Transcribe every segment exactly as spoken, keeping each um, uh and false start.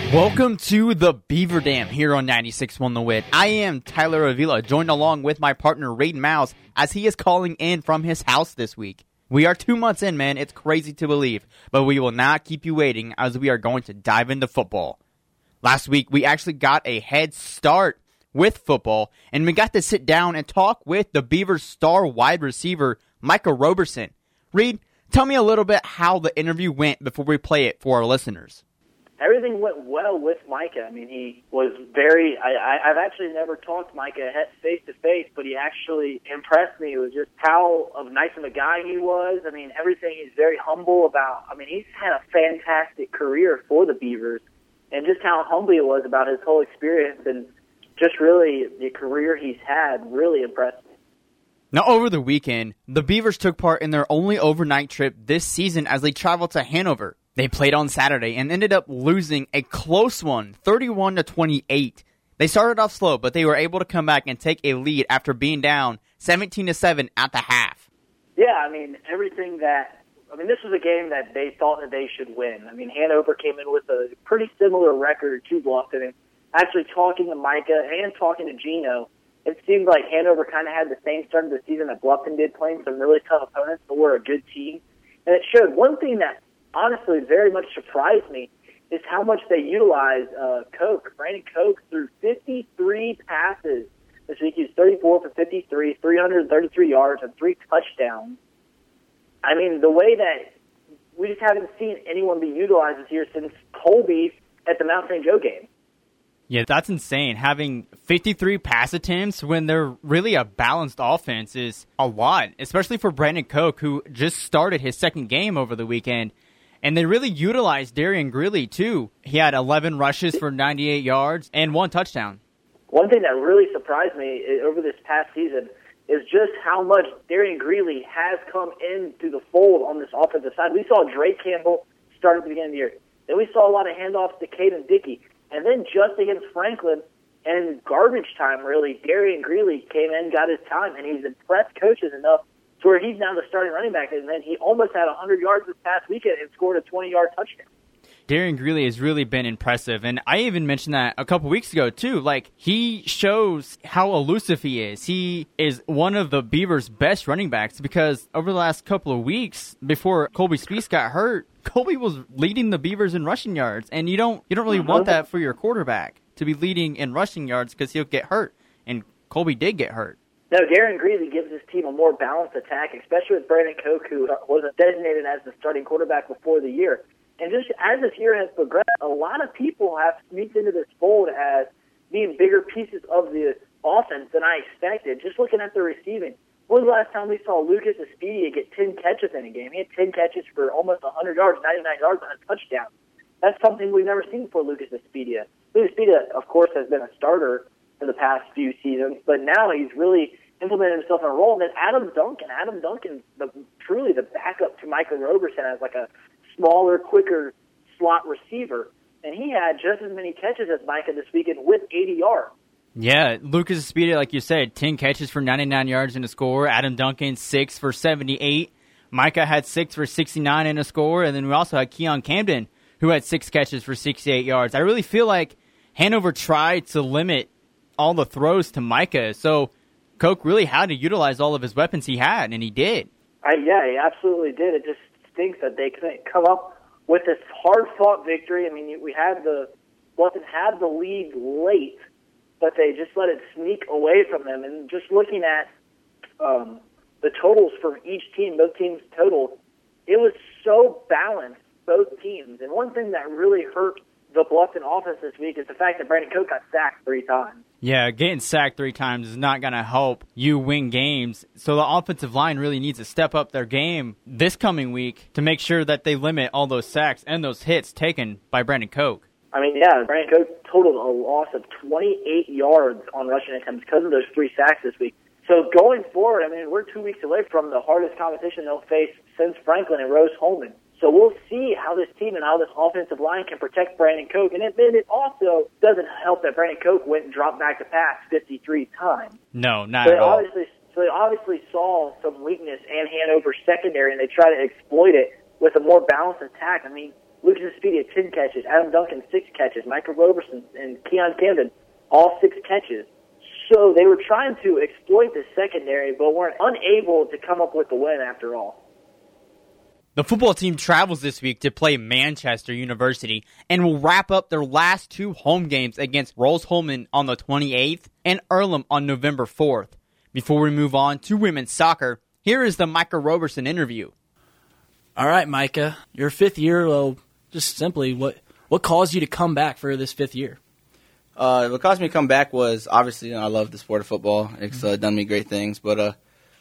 Welcome to the Beaver Dam here on ninety-six point one The Wit. I am Tyler Avila, joined along with my partner Raiden Mouse as he is calling in from his house this week. We are two months in, man. It's crazy to believe, but we will not keep you waiting as we are going to dive into football. Last week, we actually got a head start with football, and we got to sit down and talk with the Beavers' star wide receiver, Micah Roberson. Reed, tell me a little bit how the interview went before we play it for our listeners. Everything went well with Micah. I mean, he was very, I, I, I've actually never talked to Micah face-to-face, but he actually impressed me with just how of nice of a guy he was. I mean, everything he's very humble about. I mean, he's had a fantastic career for the Beavers, and just how humble he was about his whole experience, and just really the career he's had really impressed me. Now, over the weekend, the Beavers took part in their only overnight trip this season as they traveled to Hanover. They played on Saturday and ended up losing a close one, thirty-one to twenty-eight. They started off slow, but they were able to come back and take a lead after being down seventeen to seven at the half. Yeah, I mean, everything that, I mean, this was a game that they thought that they should win. I mean, Hanover came in with a pretty similar record to Bluffton. And actually talking to Micah and talking to Gino, it seemed like Hanover kind of had the same start of the season that Bluffton did, playing some really tough opponents, but were a good team. And it showed one thing that honestly very much surprised me is how much they utilized uh, Koch. Brandon Koch threw fifty-three passes this week. He was thirty-four for fifty-three, three hundred thirty-three yards, and three touchdowns. I mean, the way that we just haven't seen anyone be utilized this year since Colby at the Mount Saint Joe game. Yeah, that's insane. Having fifty-three pass attempts when they're really a balanced offense is a lot, especially for Brandon Koch, who just started his second game over the weekend. And they really utilized Darian Greeley, too. He had eleven rushes for ninety-eight yards and one touchdown. One thing that really surprised me over this past season is just how much Darian Greeley has come into the fold on this offensive side. We saw Drake Campbell start at the beginning of the year. Then we saw a lot of handoffs to Caden Dickey. And then just against Franklin, and in garbage time, really, Darian Greeley came in, got his time, and he's impressed coaches enough to where he's now the starting running back, and then he almost had one hundred yards this past weekend and scored a twenty-yard touchdown. Darian Greeley has really been impressive, and I even mentioned that a couple weeks ago, too. Like, he shows how elusive he is. He is one of the Beavers' best running backs because over the last couple of weeks, before Colby Spees got hurt, Colby was leading the Beavers in rushing yards, and you don't you don't really want that for your quarterback to be leading in rushing yards because he'll get hurt, and Colby did get hurt. No, Darian Greeley gives his team a more balanced attack, especially with Brandon Koch, who wasn't designated as the starting quarterback before the year. And just as this year has progressed, a lot of people have sneaked into this fold as being bigger pieces of the offense than I expected. Just looking at the receiving, when was the last time we saw Lucas Espedia get ten catches in a game? He had ten catches for almost one hundred yards, ninety-nine yards on a touchdown. That's something we've never seen for Lucas Espedia. Lucas Espedia, of course, has been a starter for the past few seasons, but now he's really implemented himself in a role. And then Adam Duncan, Adam Duncan, the, truly the backup to Micah Roberson as like a smaller, quicker slot receiver. And he had just as many catches as Micah this weekend with eighty yards. Yeah, Lucas Espedia, like you said, ten catches for ninety-nine yards in a score. Adam Duncan, six for seventy-eight. Micah had six for sixty-nine in a score. And then we also had Keon Camden, who had six catches for sixty-eight yards. I really feel like Hanover tried to limit all the throws to Micah. So Koch really had to utilize all of his weapons he had, and he did. I, yeah, he absolutely did. It just stinks that they couldn't come up with this hard-fought victory. I mean, we had the Bluffton had the lead late, but they just let it sneak away from them. And just looking at um, the totals for each team, both teams' total, it was so balanced, both teams. And one thing that really hurt the Bluffton offense this week is the fact that Brandon Koch got sacked three times. Yeah, getting sacked three times is not going to help you win games. So the offensive line really needs to step up their game this coming week to make sure that they limit all those sacks and those hits taken by Brandon Koch. I mean, yeah, Brandon Koch totaled a loss of twenty-eight yards on rushing attempts because of those three sacks this week. So going forward, I mean, we're two weeks away from the hardest competition they'll face since Franklin and Rose-Hulman. So we'll see how this team and how this offensive line can protect Brandon Koch. And it, it also doesn't help that Brandon Koch went and dropped back to pass fifty-three times. No, not so at all. Obviously, so they obviously saw some weakness in Hanover's secondary, and they try to exploit it with a more balanced attack. I mean, Lucas Speedy had ten catches, Adam Duncan six catches, Michael Roberson and Keon Camden all six catches. So they were trying to exploit the secondary, but weren't unable to come up with the win after all. The football team travels this week to play Manchester University and will wrap up their last two home games against Rose-Hulman on the twenty-eighth and Earlham on November fourth. Before we move on to women's soccer, here is the Micah Roberson interview. All right, Micah, your fifth year, well, just simply, what, what caused you to come back for this fifth year? Uh, what caused me to come back was, obviously, you know, I love the sport of football. It's uh, done me great things. But uh,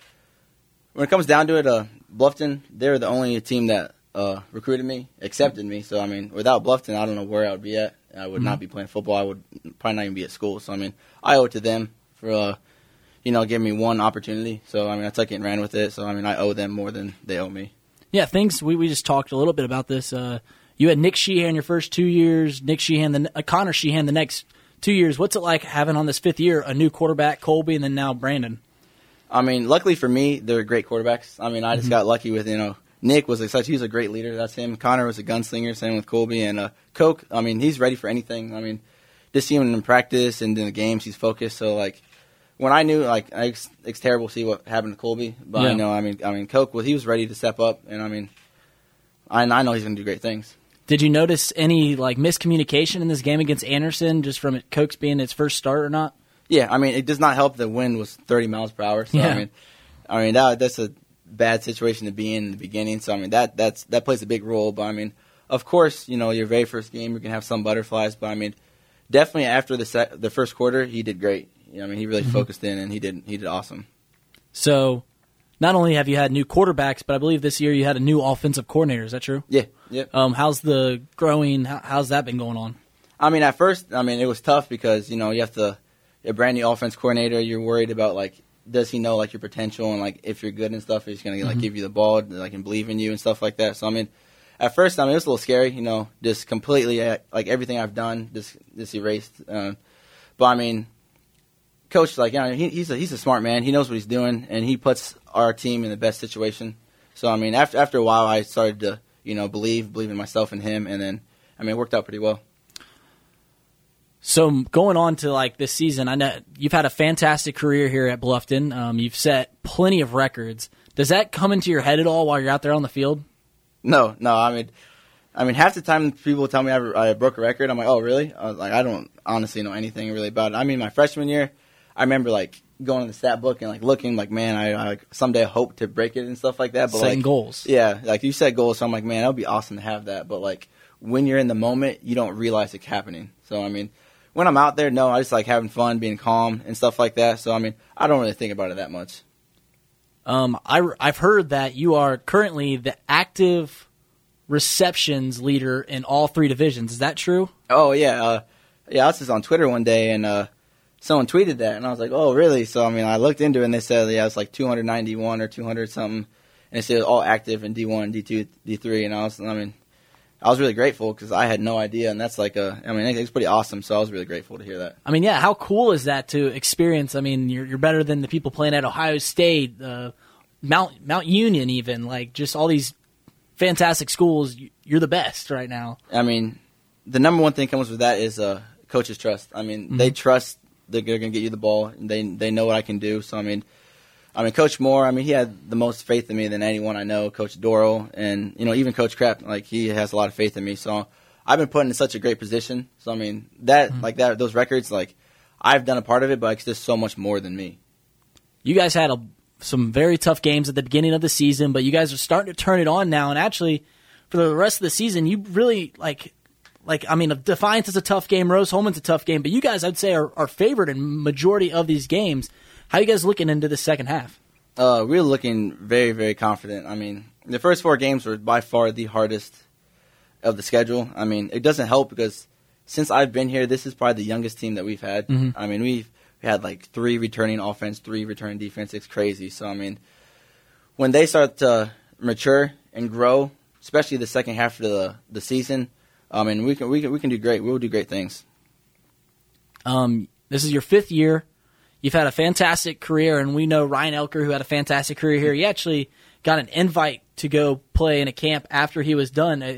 when it comes down to it, uh, Bluffton, they're the only team that uh, recruited me, accepted me. So, I mean, without Bluffton, I don't know where I would be at. I would mm-hmm. not be playing football. I would probably not even be at school. So, I mean, I owe it to them for, uh, you know, giving me one opportunity. So, I mean, I took it and ran with it. So, I mean, I owe them more than they owe me. Yeah, things, we, we just talked a little bit about this. Uh, you had Nick Sheehan your first two years, Nick Sheehan, the, uh, Connor Sheehan the next two years. What's it like having on this fifth year a new quarterback, Colby, and then now Brandon? I mean, luckily for me, they're great quarterbacks. I mean, I just mm-hmm. got lucky with, you know, Nick was like such, he was a great leader. That's him. Connor was a gunslinger, same with Colby. And uh, Coke, I mean, he's ready for anything. I mean, just seeing him in practice and in the games, he's focused. So, like, when I knew, like, it's, it's terrible to see what happened to Colby. But yeah. I know, I mean, I mean, Coke, well, he was ready to step up. And, I mean, I, I know he's going to do great things. Did you notice any, like, miscommunication in this game against Anderson, just from it, Coke's being its first start or not? Yeah, I mean, it does not help the wind was thirty miles per hour. So, yeah. I mean, I mean that that's a bad situation to be in in the beginning. So, I mean, that that's that plays a big role. But, I mean, of course, you know, your very first game, you're going to have some butterflies. But, I mean, definitely after the sec- the first quarter, he did great. You know, I mean, he really mm-hmm. focused in, and he did he did awesome. So, not only have you had new quarterbacks, but I believe this year you had a new offensive coordinator. Is that true? Yeah, yeah. Um, how's the growing, how, how's that been going on? I mean, at first, I mean, it was tough because, you know, you have to, a brand new offense coordinator, you're worried about, like, does he know, like, your potential and, like, if you're good and stuff, he's going to, like, mm-hmm. give you the ball, like, and believe in you and stuff like that. So, I mean, at first, I mean, it was a little scary, you know, just completely, like, everything I've done, just, just erased. Uh, but, I mean, Coach, like, you know, he, he's a he's a smart man. He knows what he's doing, and he puts our team in the best situation. So, I mean, after after a while, I started to, you know, believe, believe in myself and him, and then, I mean, it worked out pretty well. So, going on to, like, this season, I know you've had a fantastic career here at Bluffton. Um, you've set plenty of records. Does that come into your head at all while you're out there on the field? No, no. I mean, I mean, half the time people tell me I, I broke a record, I'm like, oh, really? I was like, I don't honestly know anything really about it. I mean, my freshman year, I remember, like, going in the stat book and, like, looking, like, man, I, I someday I hope to break it and stuff like that. But Setting like, goals. Yeah, like, you set goals, so I'm like, man, that would be awesome to have that. But, like, when you're in the moment, you don't realize it's happening. So, I mean, when I'm out there, no, I just like having fun, being calm and stuff like that. So, I mean, I don't really think about it that much. Um, I, I've heard that you are currently the active receptions leader in all three divisions. Is that true? Oh, yeah. Uh, yeah, I was just on Twitter one day, and uh, someone tweeted that, and I was like, oh, really? So, I mean, I looked into it, and they said, yeah, it's like two hundred ninety-one or two hundred something, and it said all active in D one, D two, D three, and I was, I mean, I was really grateful because I had no idea, and that's like a, I mean, it's pretty awesome, so I was really grateful to hear that. I mean, yeah, how cool is that to experience? I mean, you're you're better than the people playing at Ohio State, uh, Mount Mount Union even, like just all these fantastic schools. You're the best right now. I mean, the number one thing comes with that is uh, coaches' trust. I mean, mm-hmm. they trust they're going to get you the ball, and they they know what I can do, so I mean, I mean, Coach Moore, I mean, he had the most faith in me than anyone I know. Coach Doral, and, you know, even Coach Krapp, like, he has a lot of faith in me. So I've been put in such a great position. So, I mean, that, mm-hmm. like, that, those records, like, I've done a part of it, but it's just so much more than me. You guys had a, some very tough games at the beginning of the season, but you guys are starting to turn it on now. And actually, for the rest of the season, you really, like, like I mean, Defiance is a tough game. Rose-Hulman's a tough game. But you guys, I'd say, are, are favored in majority of these games. How are you guys looking into the second half? Uh, we're looking very, very confident. I mean, the first four games were by far the hardest of the schedule. I mean, it doesn't help because since I've been here, this is probably the youngest team that we've had. Mm-hmm. I mean, we've we had like three returning offense, three returning defense. It's crazy. So, I mean, when they start to mature and grow, especially the second half of the the season, I mean, we can we can we can do great. We'll do great things. Um, this is your fifth year. You've had a fantastic career, and we know Ryan Elker, who had a fantastic career here. He actually got an invite to go play in a camp after he was done.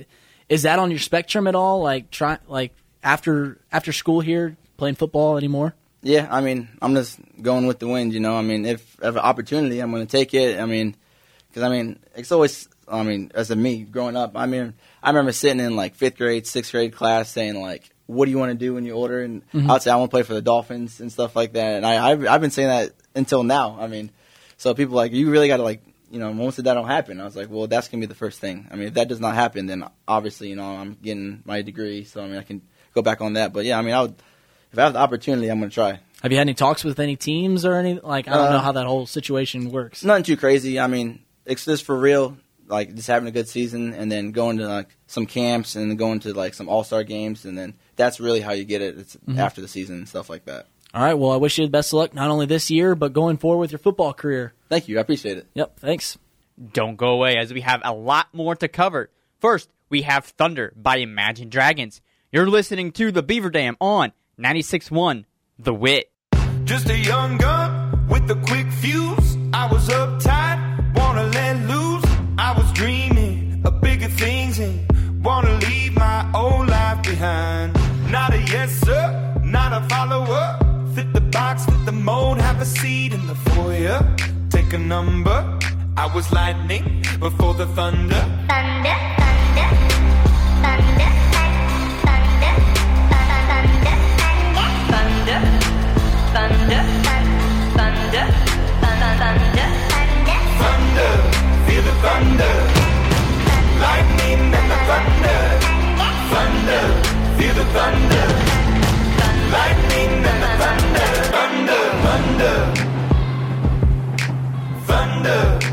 Is that on your spectrum at all? Like try like after after school here, playing football anymore? Yeah, I mean, I'm just going with the wind, you know. I mean, if I have an opportunity, I'm going to take it. I mean, because, I mean, it's always, I mean, as a me growing up, I mean, I remember sitting in, like, fifth grade, sixth grade class saying, like, what do you want to do when you're older? And mm-hmm. I'd say I want to play for the Dolphins and stuff like that. And I, I've, I've been saying that until now. I mean, so people are like, you really got to, like, you know, most of that don't happen. I was like, well, that's going to be the first thing. I mean, if that does not happen, then obviously, you know, I'm getting my degree. So, I mean, I can go back on that. But, yeah, I mean, I would, if I have the opportunity, I'm going to try. Have you had any talks with any teams or any, like, I don't uh, know how that whole situation works. Nothing too crazy. I mean, it's just for real, like, just having a good season and then going to, like, some camps and then going to, like, some all-star games. And then that's really how you get it. It's mm-hmm. after the season and stuff like that. All right. Well, I wish you the best of luck, not only this year, but going forward with your football career. Thank you. I appreciate it. Yep. Thanks. Don't go away, as we have a lot more to cover. First, we have Thunder by Imagine Dragons. You're listening to the Beaver Dam on ninety-six point one The Wit. Just a young gun with a quick fuse. I was uptight, wanna let loose. I was dreaming of bigger things and wanna leave my old life behind. Not a yes sir, not a follower. Fit the box, fit the mold, have a seat in the foyer. Take a number. I was lightning before the thunder. Thunder, thunder, thunder, thunder, thunder, thunder, thunder, thunder, thunder, thunder, feel the thunder. Lightning and the thunder. Thunder, feel the thunder. Lightning and the thunder. Thunder, thunder, thunder.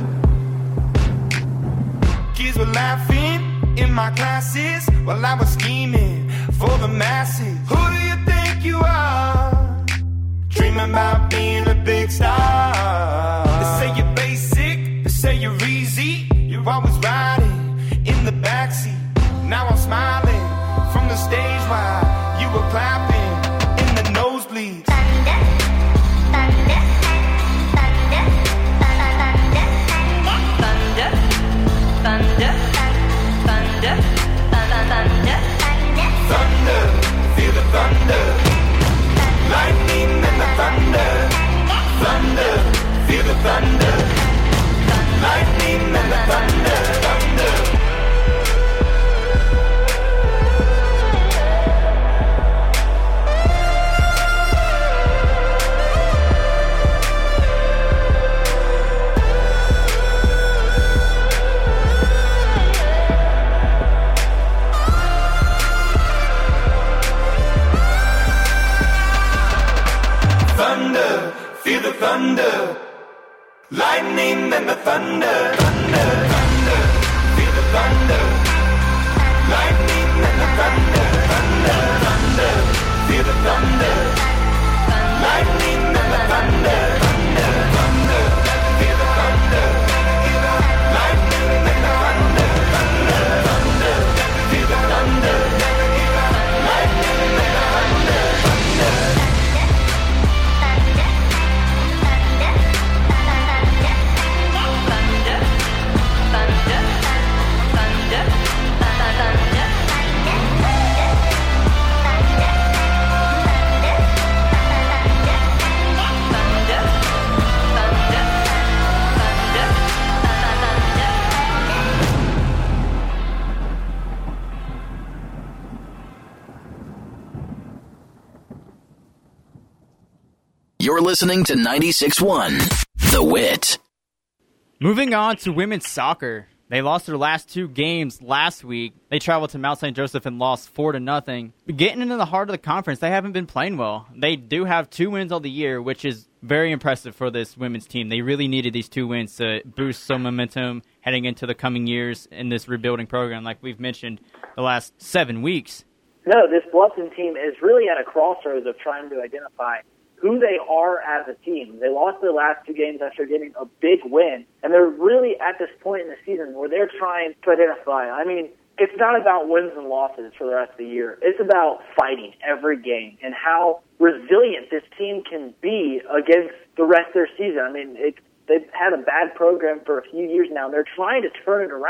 Kids were laughing in my classes while I was scheming for the masses. Who do you think you are? Dreaming about being a big star. They say you're basic, they say you're easy. You're always riding in the backseat. Now I'm smiling from the stage while you were clapping in the nosebleeds. thunder, thunder, thunder, thunder, thunder, thunder, thunder, thunder, thunder, feel the thunder. Lightning and the thunder. Thunder, feel the thunder. Lightning and the thunder. Thunder. Thunder, feel the thunder. Lightning and the thunder. Thunder, thunder, feel the thunder. Lightning and the thunder. Thunder, thunder, feel the thunder. Lightning and the thunder. Thunder, thunder, feel the thunder. Lightning and the thunder. Thunder, thunder, feel the thunder. Lightning and the thunder. Thunder. You're listening to ninety-six point one The Wit. Moving on to women's soccer. They lost their last two games last week. They traveled to Mount Saint Joseph and lost four to nothing. Getting into the heart of the conference, they haven't been playing well. They do have two wins on the year, which is very impressive for this women's team. They really needed these two wins to boost some momentum heading into the coming years in this rebuilding program, like we've mentioned the last seven weeks. No, this Bluffton team is really at a crossroads of trying to identify who they are as a team. They lost their last two games after getting a big win, and they're really at this point in the season where they're trying to identify. I mean, it's not about wins and losses for the rest of the year. It's about fighting every game and how resilient this team can be against the rest of their season. I mean, it, they've had a bad program for a few years now. They're trying to turn it around,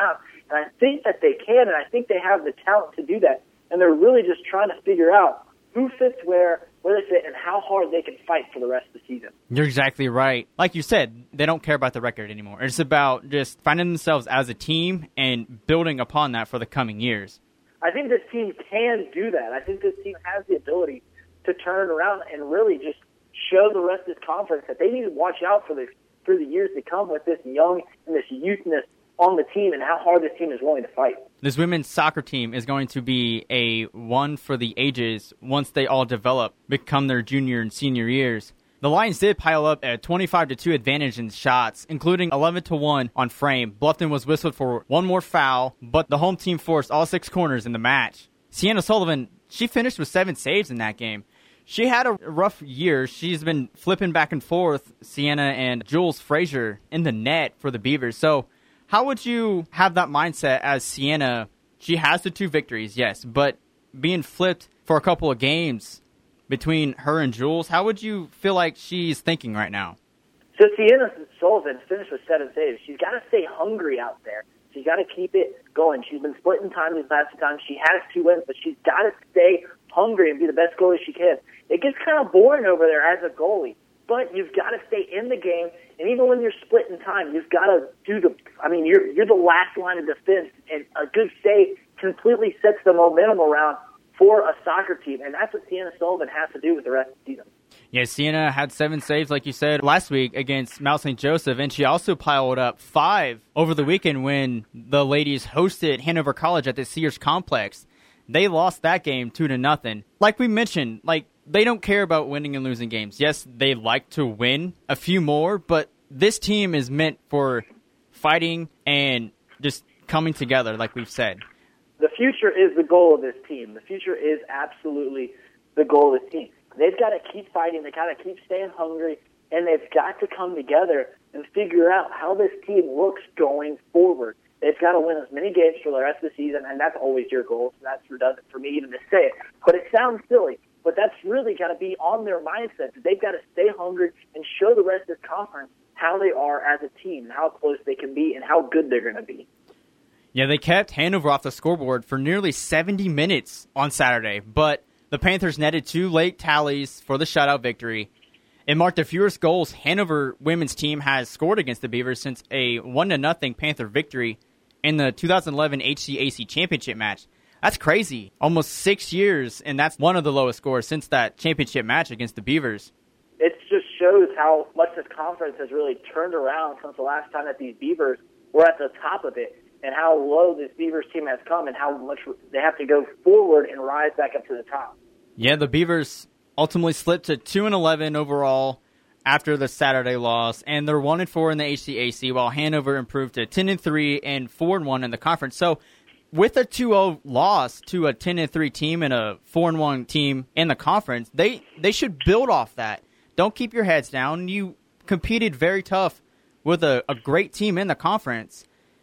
And I think that they can, and I think they have the talent to do that. And they're really just trying to figure out who fits where, where they fit, and how hard they can fight for the rest of the season. You're exactly right. Like you said, they don't care about the record anymore. It's about just finding themselves as a team and building upon that for the coming years. I think this team can do that. I think this team has the ability to turn it around and really just show the rest of this conference that they need to watch out for the for the years to come with this young and this youthness on the team and how hard this team is willing to fight. This women's soccer team is going to be a one for the ages once they all develop, become their junior and senior years. The Lions did pile up a twenty-five to two advantage in shots, including eleven to one on frame. Bluffton was whistled for one more foul, but the home team forced all six corners in the match. Sienna Sullivan, she finished with seven saves in that game. She had a rough year. She's been flipping back and forth, Sienna and Jules Frazier, in the net for the Beavers. So how would you have that mindset as Sienna? She has the two victories, yes, but being flipped for a couple of games between her and Jules, how would you feel like she's thinking right now? So Sienna Sullivan finished with seven saves. She's got to stay hungry out there. She's got to keep it going. She's been splitting time these last two times. She has two wins, but she's got to stay hungry and be the best goalie she can. It gets kind of boring over there as a goalie, but you've got to stay in the game. And even when you're splitting time, you've got to do the. I mean, you're you're the last line of defense, and a good save completely sets the momentum around for a soccer team, and that's what Sienna Sullivan has to do with the rest of the season. Yeah, Sienna had seven saves, like you said, last week against Mount Saint Joseph, and she also piled up five over the weekend when the ladies hosted Hanover College at the Sears Complex. They lost that game two to nothing. Like we mentioned, like they don't care about winning and losing games. Yes, they like to win a few more, but this team is meant for fighting and just coming together, like we've said. The future is the goal of this team. The future is absolutely the goal of this team. They've got to keep fighting. They've got to keep staying hungry, and they've got to come together and figure out how this team looks going forward. They've got to win as many games for the rest of the season, and that's always your goal. So that's redundant for me even to say it. But it sounds silly, but that's really got to be on their mindset. They've got to stay hungry and show the rest of this conference how they are as a team, how close they can be, and how good they're going to be. Yeah, they kept Hanover off the scoreboard for nearly seventy minutes on Saturday, but the Panthers netted two late tallies for the shutout victory. It marked the fewest goals Hanover women's team has scored against the Beavers since a one to nothing Panther victory in the two thousand eleven H C A C championship match. That's crazy. Almost six years, and that's one of the lowest scores since that championship match against the Beavers. It just shows how much this conference has really turned around since the last time that these Beavers were at the top of it, and how low this Beavers team has come and how much they have to go forward and rise back up to the top. Yeah, the Beavers ultimately slipped to two and eleven overall after the Saturday loss, and they're one and four in the H C A C, while Hanover improved to ten and three and four and one in the conference. So, with a two oh loss to a ten and three team and a four and one team in the conference, they they should build off that. Don't keep your heads down. You competed very tough with a, a great team in the conference.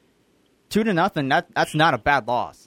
Two to nothing. That that's not a bad loss.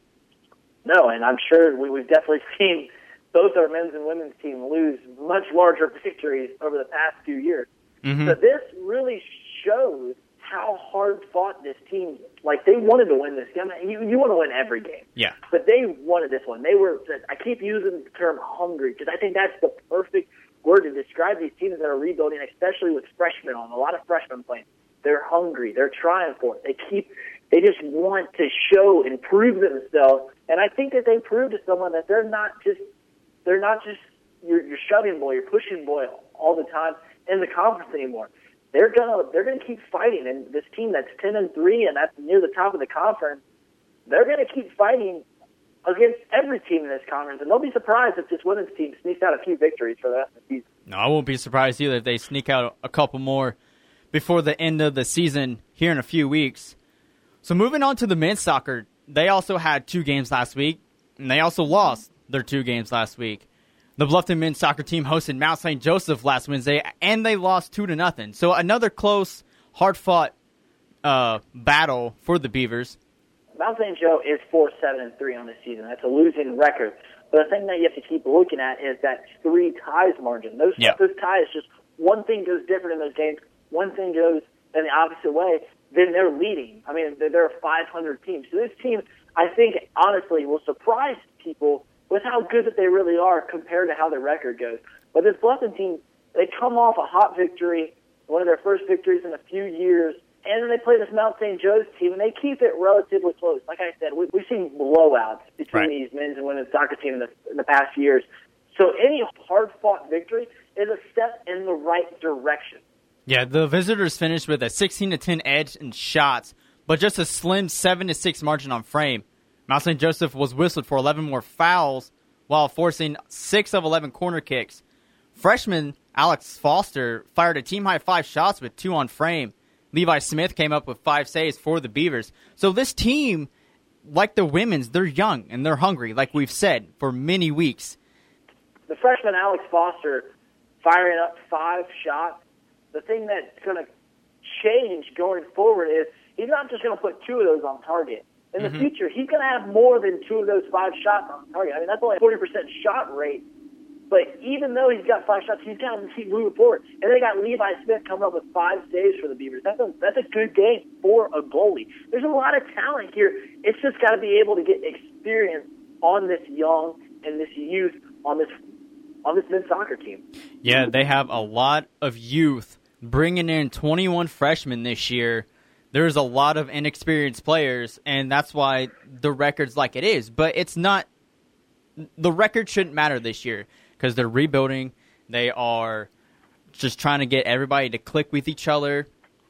No, and I'm sure we, we've definitely seen both our men's and women's team lose much larger victories over the past few years. Mm-hmm. So this really shows how hard fought this team. Like they wanted to win this game. You you want to win every game. Yeah. But they wanted this one. They were. I keep using the term hungry because I think that's the perfect word to describe these teams that are rebuilding, especially with freshmen on. A lot of freshmen playing. They're hungry. They're trying for it. They keep. They just want to show and prove themselves. And I think that they proved to someone that they're not just they're not just your, your shoving boy, your pushing boy all the time in the conference anymore. They're gonna they're gonna keep fighting. And this team that's ten and three and that's near the top of the conference, they're gonna keep fighting against every team in this conference. And they'll be surprised if this women's team sneaks out a few victories for the rest of the season. No, I won't be surprised either if they sneak out a couple more before the end of the season here in a few weeks. So moving on to the men's soccer, they also had two games last week, and they also lost their two games last week. The Bluffton men's soccer team hosted Mount Saint Joseph last Wednesday, and they lost two to nothing. So another close, hard-fought uh, battle for the Beavers. Mount Saint Joe is four seven and three on the season. That's a losing record. But the thing that you have to keep looking at is that three ties margin. Those yeah. those ties, just one thing goes different in those games. One thing goes in the opposite way. then they're leading. I mean, they're, they're a five hundred team. So this team, I think, honestly, will surprise people with how good that they really are compared to how their record goes. But this Bluffton team, they come off a hot victory, one of their first victories in a few years, and then they play this Mount Saint Joe's team, and they keep it relatively close. Like I said, we, we've seen blowouts between Right. these men's and women's soccer team in the, in the past years. So any hard-fought victory is a step in the right direction. Yeah, the visitors finished with a sixteen to ten edge in shots, but just a slim seven to six margin on frame. Mount Saint Joseph was whistled for eleven more fouls while forcing six of eleven corner kicks. Freshman Alex Foster fired a team-high five shots with two on frame. Levi Smith came up with five saves for the Beavers. So this team, like the women's, they're young and they're hungry, like we've said, for many weeks. The freshman Alex Foster firing up five shots, the thing that's going to change going forward is he's not just going to put two of those on target. In Mm-hmm. the future, he's going to have more than two of those five shots on target. I mean, that's only a forty percent shot rate. But even though he's got five shots, he's got to keep moving forward. And then they got Levi Smith coming up with five saves for the Beavers. That's a, that's a good game for a goalie. There's a lot of talent here. It's just got to be able to get experience on this young and this youth on this on this men's soccer team. Yeah, they have a lot of youth, bringing in twenty-one freshmen this year. There's a lot of inexperienced players, and that's why the record's like it is. But it's not – the record shouldn't matter this year because they're rebuilding. They are just trying to get everybody to click with each other.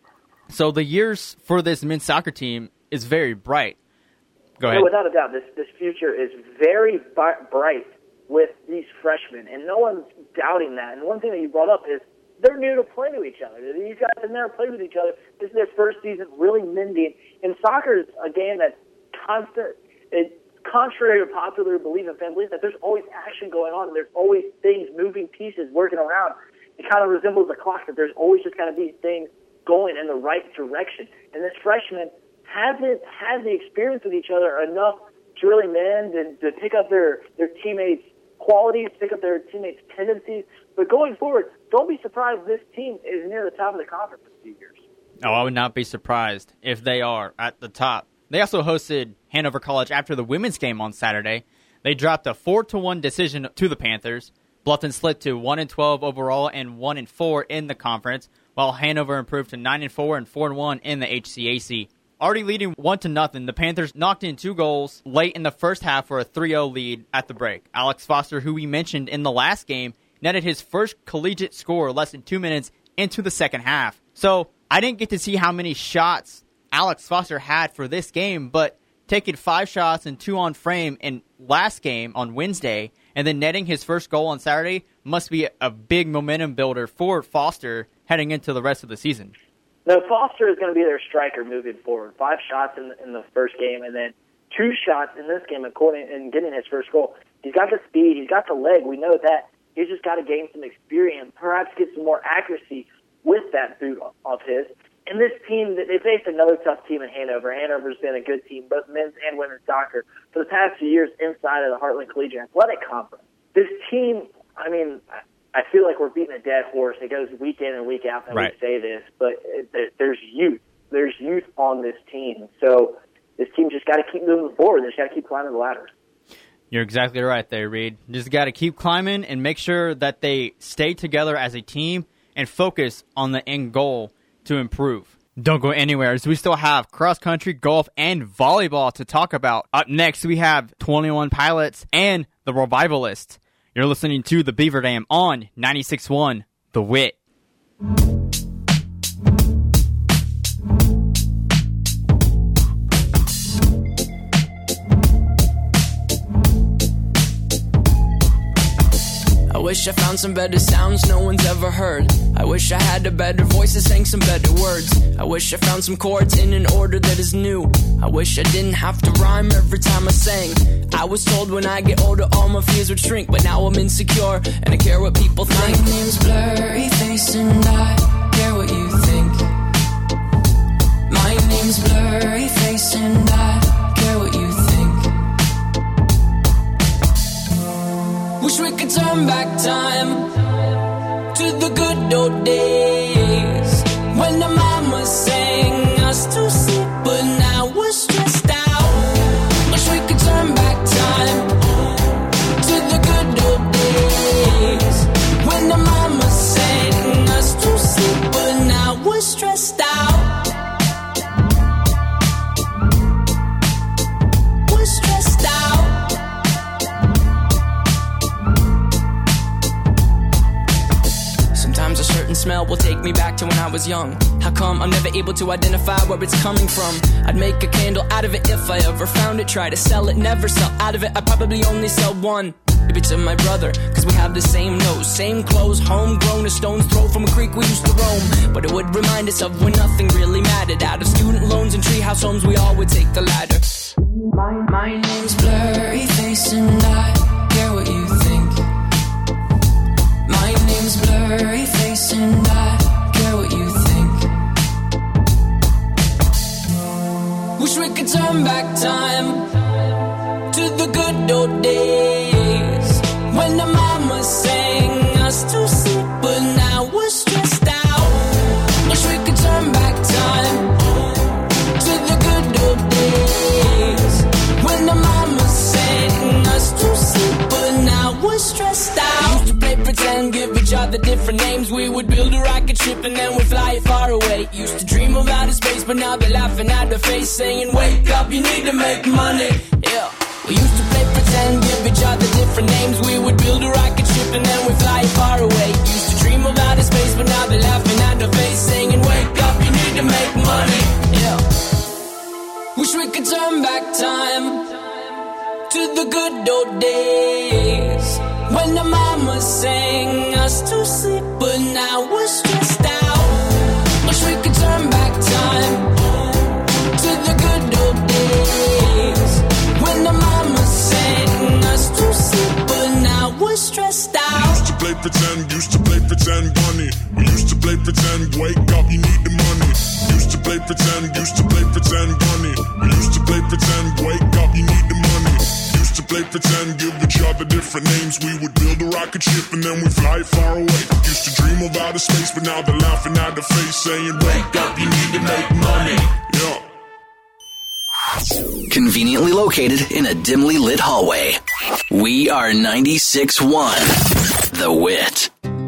So the years for this men's soccer team is very bright. Go ahead. No, without a doubt, this, this future is very bi- bright with these freshmen, and no one's doubting that. And one thing that you brought up is they're new to play to each other. These guys have never played with each other. This is their first season really mending. And soccer is a game that's constant. It's contrary to popular belief and fan belief that there's always action going on and there's always things, moving pieces, working around. It kind of resembles a clock that there's always just got to be things going in the right direction. And this freshman hasn't had the experience with each other enough to really mend and to pick up their, their teammates' qualities, pick up their teammates' tendencies. But going forward, don't be surprised this team is near the top of the conference in a few years. Oh, I would not be surprised if they are at the top. They also hosted Hanover College after the women's game on Saturday. They dropped a four to one decision to the Panthers. Bluffton slid to one and twelve overall and one and four in the conference, while Hanover improved to nine and four and four and one in the H C A C. Already leading one to nothing, the Panthers knocked in two goals late in the first half for a three oh lead at the break. Alex Foster, who we mentioned in the last game, netted his first collegiate score less than two minutes into the second half. So I didn't get to see how many shots Alex Foster had for this game, but taking five shots and two on frame in last game on Wednesday and then netting his first goal on Saturday must be a big momentum builder for Foster heading into the rest of the season. No, Foster is going to be their striker moving forward. Five shots in, in the first game and then two shots in this game according and getting his first goal. He's got the speed. He's got the leg. We know that. He's just got to gain some experience, perhaps get some more accuracy with that boot of his. And this team, they faced another tough team in Hanover. Hanover's been a good team, both men's and women's soccer, for the past few years inside of the Heartland Collegiate Athletic Conference. This team, I mean, I feel like we're beating a dead horse. It goes week in and week out that right. we say this, but it, there's youth. There's youth on this team. So this team just got to keep moving forward. They just got to keep climbing the ladder. You're exactly right there, Reed. Just got to keep climbing and make sure that they stay together as a team and focus on the end goal to improve. Don't go anywhere, as we still have cross-country, golf, and volleyball to talk about. Up next, we have twenty-one Pilots and the Revivalists. You're listening to the Beaver Dam on ninety-six point one The Wit. I wish I found some better sounds no one's ever heard. I wish I had a better voice that sang some better words. I wish I found some chords in an order that is new. I wish I didn't have to rhyme every time I sang. I was told when I get older all my fears would shrink, but now I'm insecure and I care what people think. My name's Blurry Face and I care what you think. My name's Blurry Face and I care what you think. Wish we could turn back time to the good old days when the mama sang us to take me back to when I was young. How come I'm never able to identify where it's coming from? I'd make a candle out of it if I ever found it. Try to sell it, never sell out of it. I'd probably only sell one. Maybe to my brother, cause we have the same nose, same clothes, homegrown, a stone's throw from a creek we used to roam. But it would remind us of when nothing really mattered. Out of student loans and treehouse homes, we all would take the ladder. My, my name's Blurry Face and I care what you think. My name's Blurry Face and I care what you think. Wish we could turn back time to the good old days when the mama sang us to sleep, but now we're stressed out. Wish we could turn back time to the good old days when the mama sang us to sleep, but now we're stressed out. Used to play pretend, give each other different names. We would build a rocket ship and then we'd fly it far away. Used to dream of outer space, but now they're laughing at the face, saying, wake up, you need to make money. Yeah. We used to play pretend, give each other different names. We would build a rocket ship and then we'd fly it far away. Used to dream of outer space, but now they're laughing at the face, saying, wake up, you need to make money. Yeah. Wish we could turn back time to the good old days when the mama sang us to sleep, but now we're stressed out. Wish we could turn back time to the good old days when the mama sang us to sleep, but now we're stressed out. We used to play pretend, used to play pretend, bunny. We used to play pretend, wake up, you need the money. Used to play pretend, used to play pretend, bunny. We used to play pretend, wake up, you need the money. Used to play pretend, give each other different names. We would build a rocket ship and then we'd fly it far away. Used to dream of outer space, but now they're laughing at the face, saying, wake up, you need to make money. Yeah. Conveniently located in a dimly lit hallway. We are ninety-six point one, The Wit.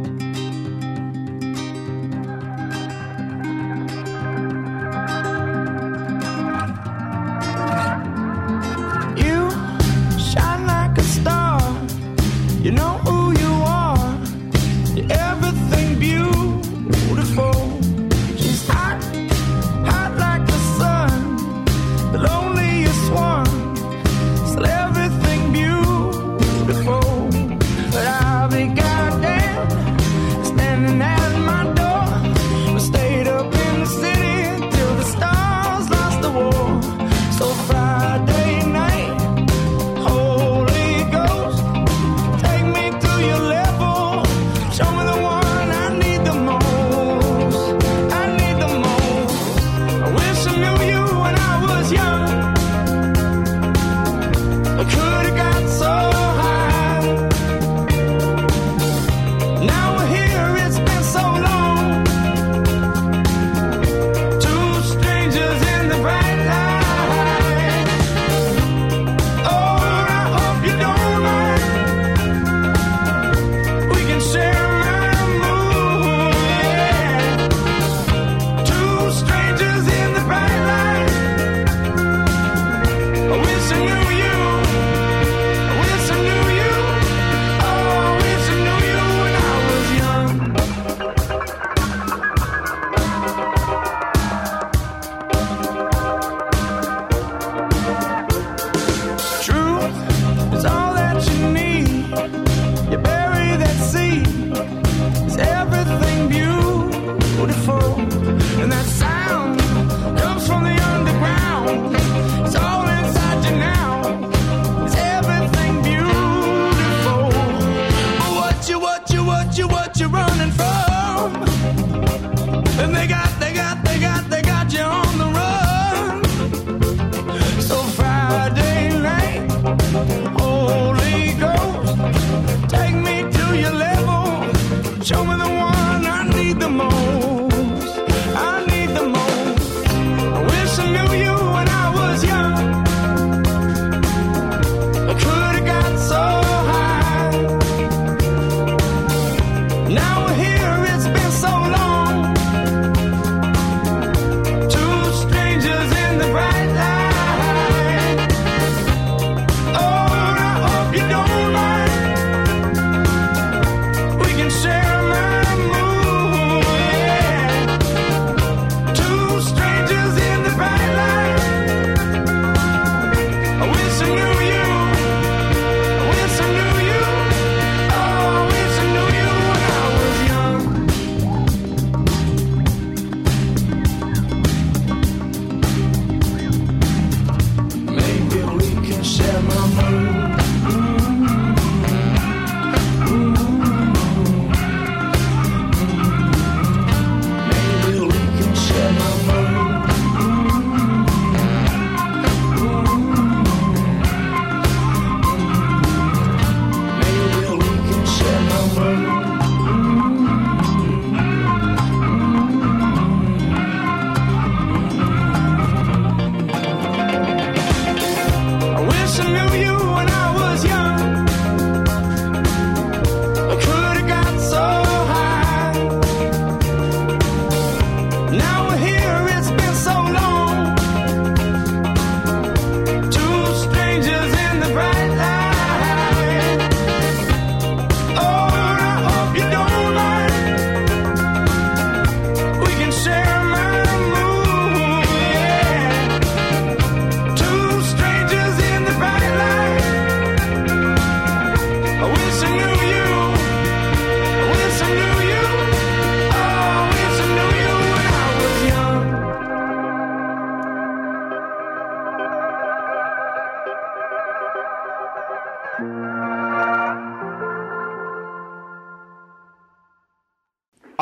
You shine like a star. You know who you are. You're everything beautiful. She's hot, hot like the sun. The loneliest one, still everything beautiful. But I'll be goddamn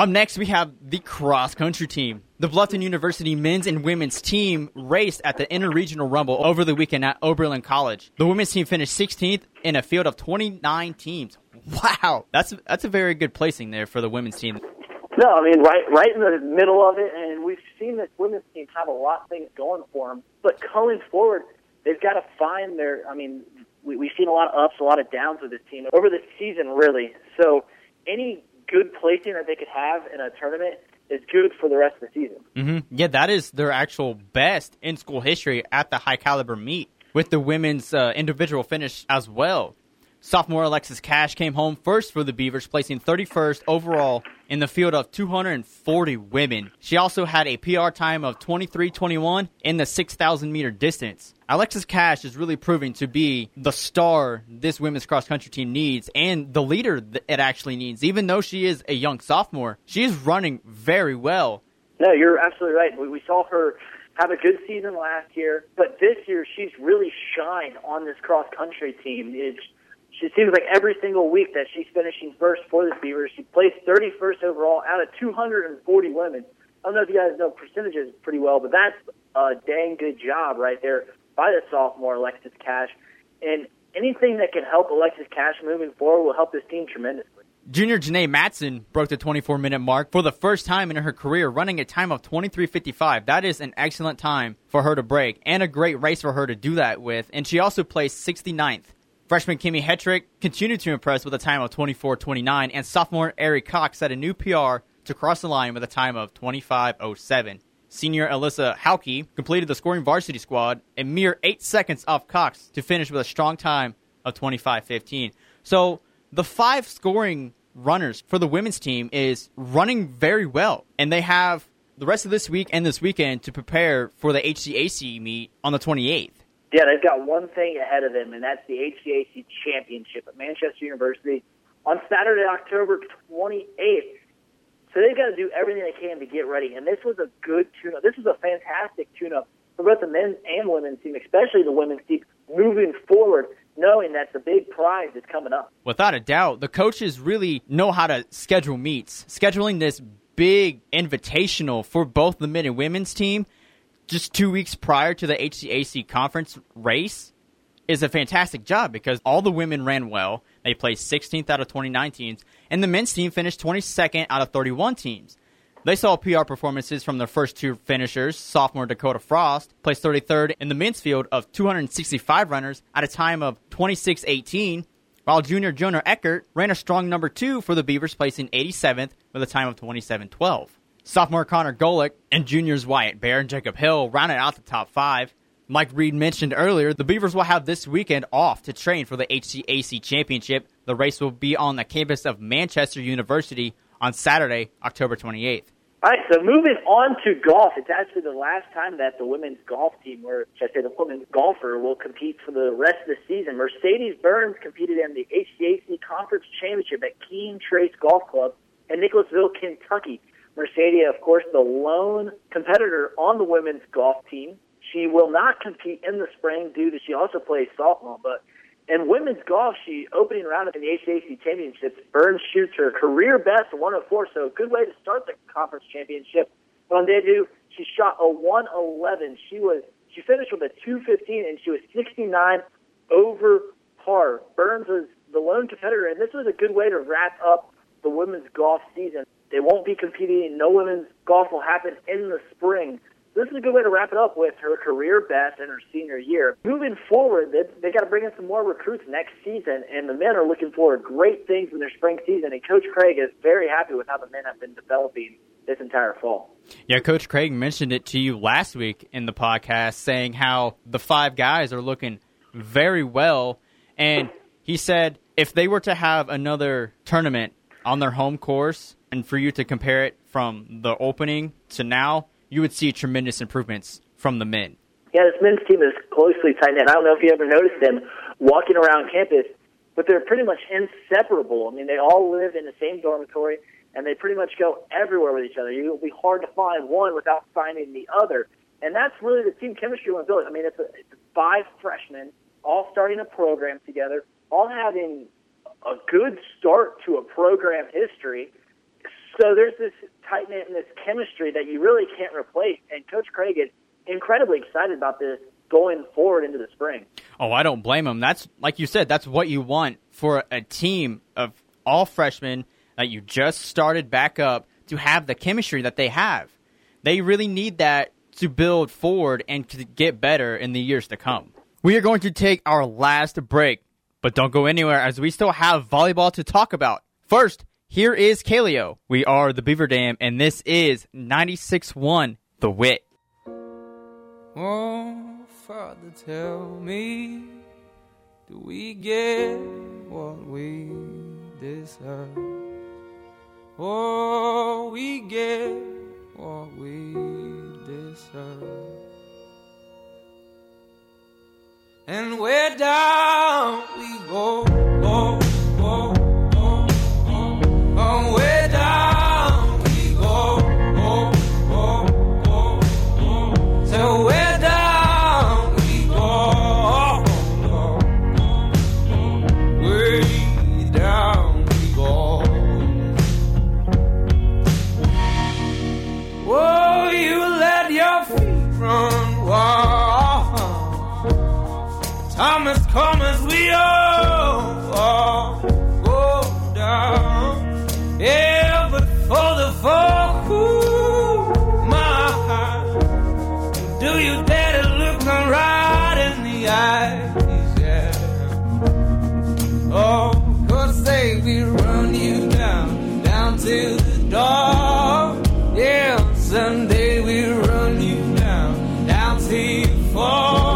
Up next, we have the cross-country team. The Bluffton University men's and women's team raced at the Interregional Rumble over the weekend at Oberlin College. The women's team finished sixteenth in a field of twenty-nine teams. Wow, that's that's a very good placing there for the women's team. No, I mean, right right in the middle of it, and we've seen this women's team have a lot of things going for them. But going forward, they've got to find their, I mean, we, we've seen a lot of ups, a lot of downs with this team over the season, really. So any good placing that they could have in a tournament is good for the rest of the season. Mm-hmm. Yeah, that is their actual best in school history at the high-caliber meet, with the women's uh, individual finish as well. Sophomore Alexis Cash came home first for the Beavers, placing thirty-first overall in the field of two hundred forty women. She also had a P R time of twenty-three twenty-one in the six thousand meter distance. Alexis Cash is really proving to be the star this women's cross-country team needs and the leader that it actually needs. Even though she is a young sophomore, she is running very well. No, you're absolutely right. We, we saw her have a good season last year, but this year she's really shined on this cross-country team. It's, It seems like every single week that she's finishing first for the Beavers. She placed thirty-first overall out of two hundred forty women. I don't know if you guys know percentages pretty well, but that's a dang good job right there by the sophomore Alexis Cash. And anything that can help Alexis Cash moving forward will help this team tremendously. Junior Janae Matson broke the twenty-four minute mark for the first time in her career, running a time of twenty-three fifty-five. That is an excellent time for her to break, and a great race for her to do that with. And she also placed sixty-ninth. Freshman Kimmy Hetrick continued to impress with a time of twenty-four twenty-nine, and sophomore Ari Cox set a new P R to cross the line with a time of twenty-five oh seven. Senior Alyssa Hauke completed the scoring varsity squad a mere eight seconds off Cox to finish with a strong time of twenty-five fifteen. So the five scoring runners for the women's team is running very well, and they have the rest of this week and this weekend to prepare for the H C A C meet on the twenty-eighth. Yeah, they've got one thing ahead of them, and that's the H C A C Championship at Manchester University on Saturday, October twenty-eighth. So they've got to do everything they can to get ready, and this was a good tune-up. This was a fantastic tune-up for both the men's and women's team, especially the women's team, moving forward, knowing that the big prize is coming up. Without a doubt, the coaches really know how to schedule meets. Scheduling this big invitational for both the men and women's team just two weeks prior to the H C A C conference race is a fantastic job because all the women ran well. They placed sixteenth out of twenty-nine teams, and the men's team finished twenty-second out of thirty-one teams. They saw P R performances from their first two finishers. Sophomore Dakota Frost placed thirty-third in the men's field of two hundred sixty-five runners at a time of twenty-six eighteen, while junior Jonah Eckert ran a strong number two for the Beavers, placing eighty-seventh with a time of twenty-seven twelve. Sophomore Connor Golick and juniors Wyatt Bear and Jacob Hill rounded out the top five. Mike Reed mentioned earlier, the Beavers will have this weekend off to train for the H C A C Championship. The race will be on the campus of Manchester University on Saturday, October twenty-eighth. All right, so moving on to golf. It's actually the last time that the women's golf team, or should I say the women's golfer, will compete for the rest of the season. Mercedes Burns competed in the H C A C Conference Championship at Keene Trace Golf Club in Nicholasville, Kentucky. Mercedes, of course, the lone competitor on the women's golf team. She will not compete in the spring due to she also plays softball. But in women's golf, she opening round in the H C A C Championships. Burns shoots her career best, one oh four, so a good way to start the conference championship. But on day two, she shot a one eleven. She was she finished with a two fifteen, and she was sixty-nine over par. Burns was the lone competitor, and this was a good way to wrap up the women's golf season. They won't be competing. No women's golf will happen in the spring. This is a good way to wrap it up with her career best in her senior year. Moving forward, they, they got to bring in some more recruits next season, and the men are looking for great things in their spring season, and Coach Craig is very happy with how the men have been developing this entire fall. Yeah, Coach Craig mentioned it to you last week in the podcast, saying how the five guys are looking very well, and he said if they were to have another tournament on their home course, and for you to compare it from the opening to now, you would see tremendous improvements from the men. Yeah, this men's team is closely tight-knit. I don't know if you ever noticed them walking around campus, but they're pretty much inseparable. I mean, they all live in the same dormitory, and they pretty much go everywhere with each other. It will be hard to find one without finding the other. And that's really the team chemistry we're building. I mean, it's, a, it's five freshmen all starting a program together, all having a good start to a program history, So there's this tight-knit and this chemistry that you really can't replace. And Coach Craig is incredibly excited about this going forward into the spring. Oh, I don't blame him. That's, like you said, that's what you want for a team of all freshmen that you just started back up to have the chemistry that they have. They really need that to build forward and to get better in the years to come. We are going to take our last break, but don't go anywhere as we still have volleyball to talk about. First, here is Kaleo. We are the Beaver Dam, and this is ninety-six one The Wit. Oh, Father, tell me, do we get what we deserve? Oh, we get what we deserve. And where down we go, go, go, go, go. Oh, where down we go, go, go, go, go. So where down we go, go, go, go. Way down we go. Oh, you let your feet run wild. Time has come as we all, all go down. Yeah, but for the fall, ooh, my heart, do you dare to look me right in the eyes? Yeah. Oh, 'cause they will run you down, down to the door. Yeah, someday we'll run you down, down till you fall.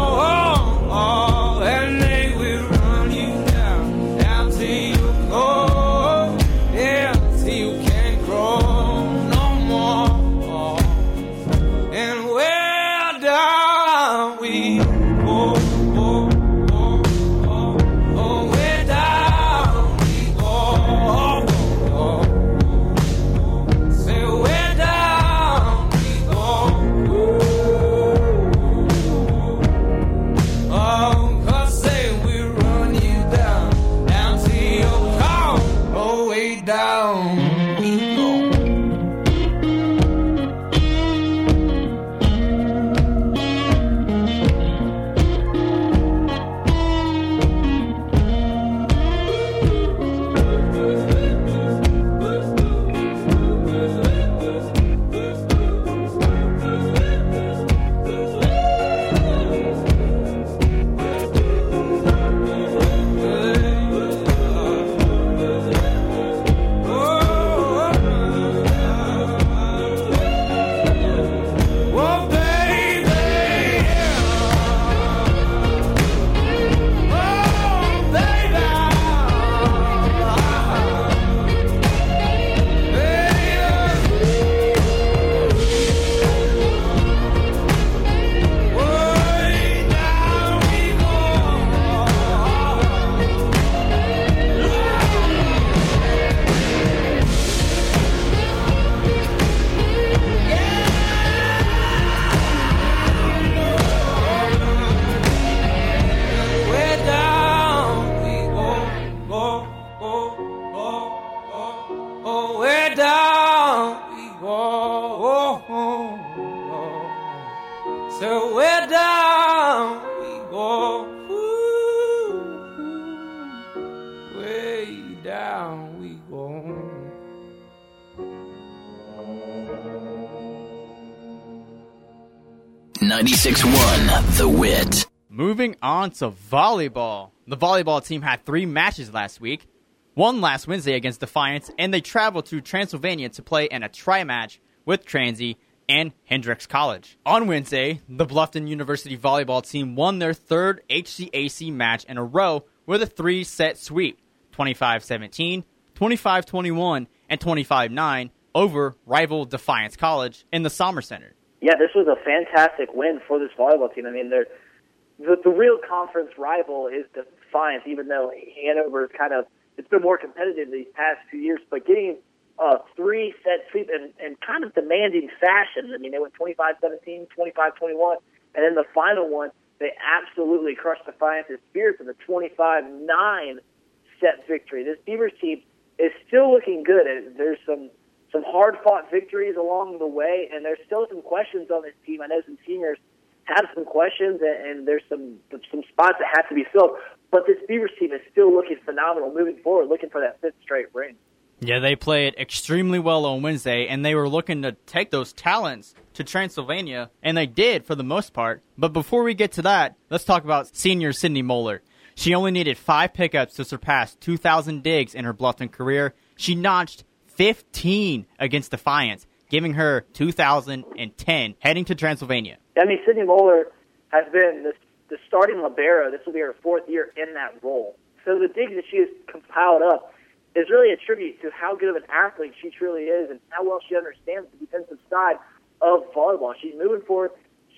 ninety-six one The Wit. Moving on to volleyball. The volleyball team had three matches last week. One last Wednesday against Defiance, and they traveled to Transylvania to play in a tri-match with Transy and Hendrix College. On Wednesday, the Bluffton University volleyball team won their third H C A C match in a row with a three-set sweep, twenty-five seventeen, twenty-five twenty-one, and twenty-five nine over rival Defiance College in the Sommer Center. Yeah, this was a fantastic win for this volleyball team. I mean, they're, the, the real conference rival is Defiance, even though Hanover is kind of, it's been more competitive these past few years, but getting a three-set sweep in, in kind of demanding fashion. I mean, they went twenty-five seventeen, twenty-five twenty-one, and in the final one, they absolutely crushed Defiance's Spirits in the twenty-five nine set victory. This Beavers team is still looking good. There's some some hard-fought victories along the way, and there's still some questions on this team. I know some seniors have some questions, and, and there's some some spots that have to be filled. But this Beavers team is still looking phenomenal moving forward, looking for that fifth straight ring. Yeah, they played extremely well on Wednesday, and they were looking to take those talents to Transylvania, and they did for the most part. But before we get to that, let's talk about senior Sydney Moeller. She only needed five pickups to surpass two thousand digs in her Bluffton career. She notched fifteen against Defiance, giving her two thousand ten heading to Transylvania. I mean, Sydney Moeller has been the, the starting libero. This will be her fourth year in that role. So the digs that she has compiled up is really a tribute to how good of an athlete she truly is and how well she understands the defensive side of volleyball. She's moving forward.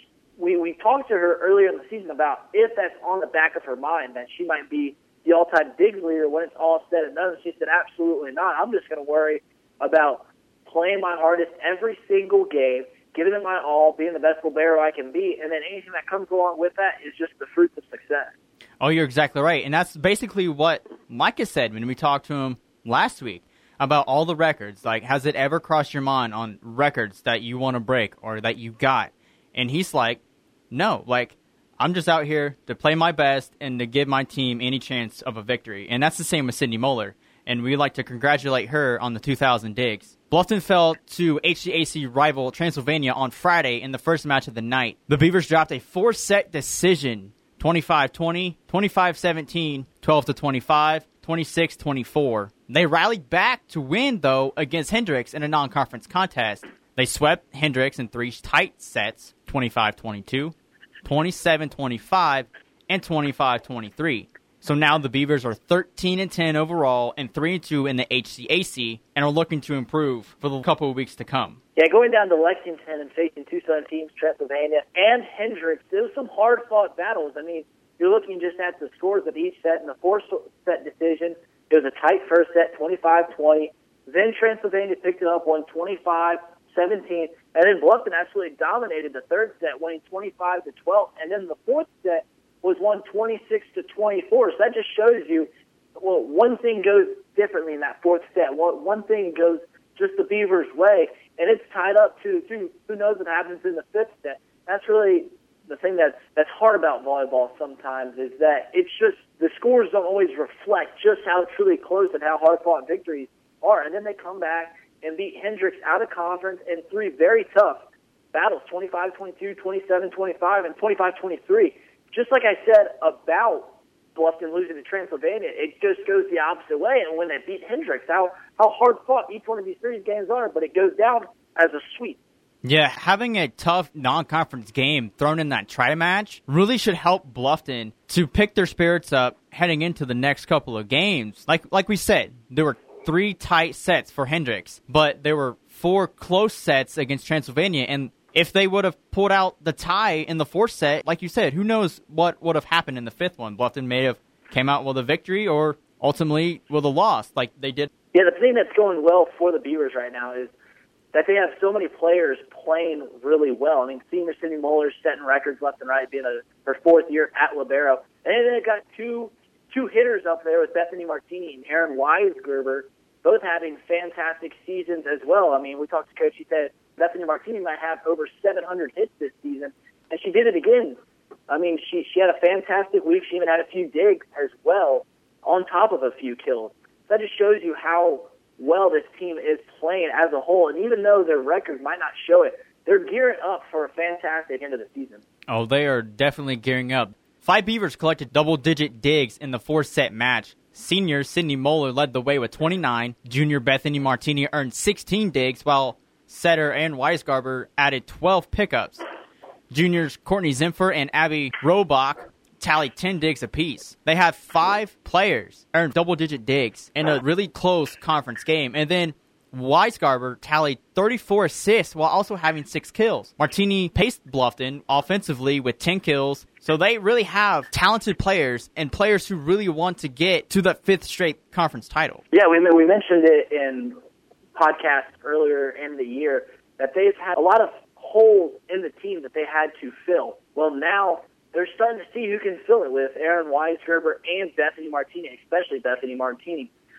We we talked to her earlier in the season about if that's on the back of her mind that she might be the all-time digs leader when it's all said and done. She said, absolutely not. I'm just going to worry about playing my hardest every single game, giving it my all, being the best libero I can be, and then anything that comes along with that is just the fruits of success. Oh, you're exactly right. And that's basically what Micah said when we talked to him last week about all the records. Like, has it ever crossed your mind on records that you want to break or that you got? And he's like, no, like, I'm just out here to play my best and to give my team any chance of a victory. And that's the same with Sydney Moeller. And we'd like to congratulate her on the two thousand digs. Bluffton fell to H C A C rival Transylvania on Friday in the first match of the night. The Beavers dropped a four-set decision, twenty-five twenty, twenty-five seventeen, twelve to twenty-five, twenty-six twenty-four. They rallied back to win, though, against Hendricks in a non-conference contest. They swept Hendricks in three tight sets, twenty-five twenty-two, twenty-seven twenty-five, and twenty-five twenty-three. So now the Beavers are thirteen and ten overall and three and two in the H C A C and are looking to improve for the couple of weeks to come. Yeah, going down to Lexington and facing two Sun teams, Transylvania and Hendricks, there was some hard-fought battles. I mean, you're looking just at the scores of each set. In the four-set decision, it was a tight first set, twenty-five twenty. Then Transylvania picked it up, won twenty-five seventeen. And then Bluffton absolutely dominated the third set, winning twenty-five to twelve. And then the fourth set was won twenty-six to twenty-four. So that just shows you, well, one thing goes differently in that fourth set. One, one thing goes just the Beavers' way, and it's tied up to, to who knows what happens in the fifth set. That's really the thing that's, that's hard about volleyball sometimes is that it's just the scores don't always reflect just how truly close and how hard-fought victories are. And then they come back and beat Hendricks out of conference in three very tough battles, twenty-five twenty-two, twenty-seven twenty-five, and twenty-five twenty-three. Just like I said about Bluffton losing to Transylvania, it just goes the opposite way. And when they beat Hendricks, how, how hard-fought each one of these series games are, but it goes down as a sweep. Yeah, having a tough non-conference game thrown in that tri-match really should help Bluffton to pick their spirits up heading into the next couple of games. Like like we said, there were three tight sets for Hendricks, but there were four close sets against Transylvania, and if they would have pulled out the tie in the fourth set, like you said, who knows what would have happened in the fifth one. Bluffton may have came out with a victory or ultimately with a loss like they did. Yeah, the thing that's going well for the Beavers right now is that they have so many players playing really well. I mean, senior Sydney Moeller setting records left and right, being a, her fourth year at libero. And then they've got two two hitters up there with Bethany Martini and Erin Weisgerber, both having fantastic seasons as well. I mean, we talked to Coach, he said Bethany Martini might have over seven hundred hits this season, and she did it again. I mean, she she had a fantastic week. She even had a few digs as well, on top of a few kills. That just shows you how well this team is playing as a whole. And even though their record might not show it, they're gearing up for a fantastic end of the season. Oh, they are definitely gearing up. Five Beavers collected double-digit digs in the four-set match. Senior Sydney Moeller led the way with twenty-nine. Junior Bethany Martini earned sixteen digs, while setter and Weisgarber added twelve pickups. Juniors Courtney Zimfer and Abby Robach tallied ten digs apiece. They had five players earn double-digit digs in a really close conference game. And then Weisgarber tallied thirty-four assists while also having six kills. Martini paced Bluffton offensively with ten kills. So they really have talented players and players who really want to get to the fifth straight conference title. Yeah, we we mentioned it in podcasts earlier in the year that they've had a lot of holes in the team that they had to fill. Well, now they're starting to see who can fill it with Erin Weisgerber and Bethany Martini, especially Bethany Martini.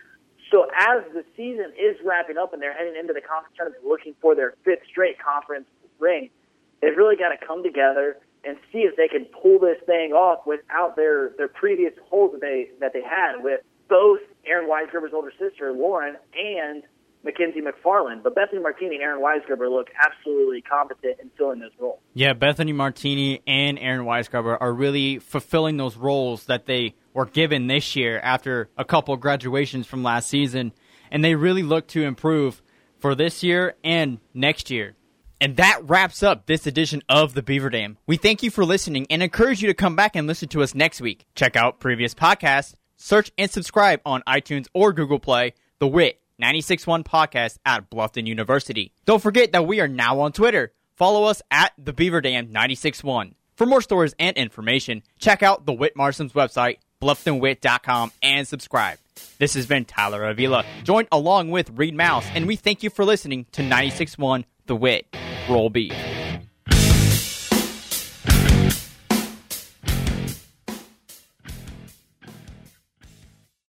So as the season is wrapping up and they're heading into the conference tournament looking for their fifth straight conference ring, they've really got to come together and see if they can pull this thing off without their, their previous holes that they that they had with both Aaron Weisgerber's older sister, Lauren, and Mackenzie McFarland. But Bethany Martini and Aaron Weisgerber look absolutely competent in filling those roles. Yeah, Bethany Martini and Aaron Weisgerber are really fulfilling those roles that they were given this year after a couple of graduations from last season, and they really look to improve for this year and next year. And that wraps up this edition of the Beaver Dam. We thank you for listening and encourage you to come back and listen to us next week. Check out previous podcasts, search and subscribe on iTunes or Google Play, The Wit ninety-six point one Podcast at Bluffton University. Don't forget that we are now on Twitter. Follow us at the Beaver Dam ninety-six point one. For more stories and information, check out the Whit Marston's website, bluffton wit dot com, and subscribe. This has been Tyler Avila, joined along with Reed Mouse, and we thank you for listening to ninety-six point one The Wit. Roll Beef.